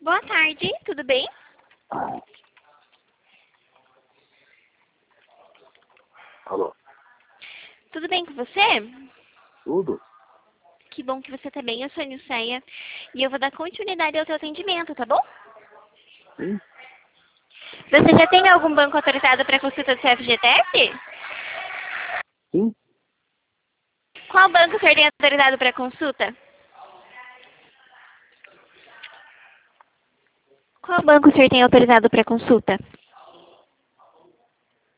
Boa tarde, tudo bem? Alô? Tudo bem com você? Tudo? Que bom que você tá bem, eu sou a Nilceia e eu vou dar continuidade ao seu atendimento, tá bom? Sim? Você já tem algum banco autorizado para consulta do FGTS? Sim? Qual banco o senhor tem autorizado para consulta? Qual banco o senhor tem autorizado para consulta?